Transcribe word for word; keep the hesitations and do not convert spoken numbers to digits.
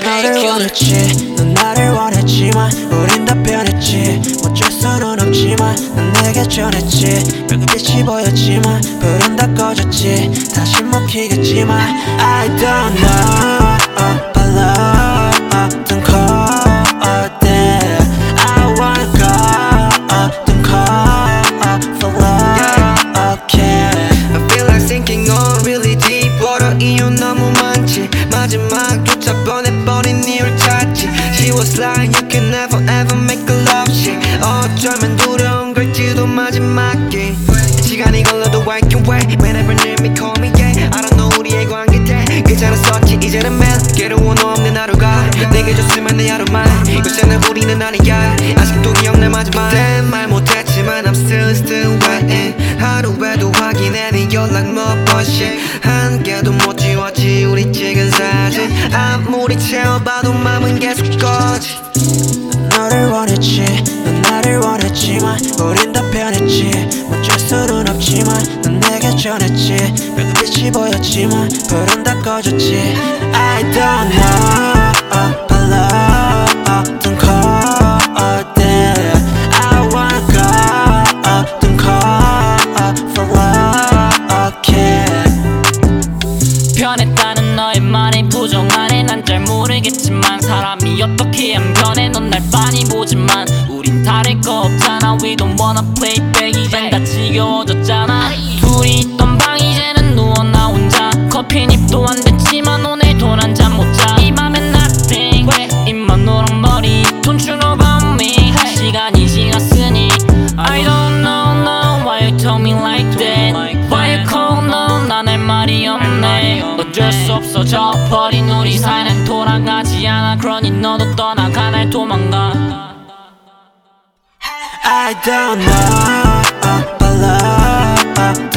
너를 원했지 넌 나를 원했지만 우린 다 변했지 어쩔 수는 없지만 넌 내게 전했지 붉은 빛이 보였지만 불은 다 꺼졌지 다시 못 켜겠지만 I don't know but love don't call that I wanna go don't call for love okay I feel like sinking on really deep water 이유 너무 많지 마지막조차 뻔해버린 이유를 찾지 She was like you can never ever make a love shit 어쩌면 두려운 걸지도 마지막이 시간이 걸려도 I can wait Whenever near me call me yeah I don't know 우리의 관계 때 괜찮았었지 이제는 매일 괴로운 없는 하루가 내게 줬으면 내 하루만 이것은 우리는 아니야 아직도 기억나 마지막 그땐 말 못했지만 I'm still still waiting 하루에도 확인해 네 연락 몇 번씩 한 개도 못 지웠지 우리 찍은 사진 아무리 채워봐도 맘은 계속 꺼지 너를 원했지 넌 나를 원했지만 우린 다 변했지 어쩔 수는 없지만 넌 내게 전했지 붉은 빛이 보였지만 불은 다 꺼졌지 I don't know but love don't call that I wanna go don't call for love okay 변했다는 너의 말에 부정하네 난 잘 모르겠지만 사람이 어떻게 안 변해 넌 날 빤히 보지만 우린 다를 거 없잖아 We don't wanna play back 이젠 다 지겨워졌잖아 둘이 있던 방 이제는 누워 나 혼자 커피닙도 안 됐지만 오늘도 난 잠 못 자 이 맘엔 nothing 입만 노랑머리 Don't you know about me 시간이 지났으니 I don't know no why you tell me like that Why you call no 난 할 말이 없네 어쩔 수 없어 져버린 우리 사이는 돌아가지 않아 그러니 너도 떠나가 날 도망가 I don't know but love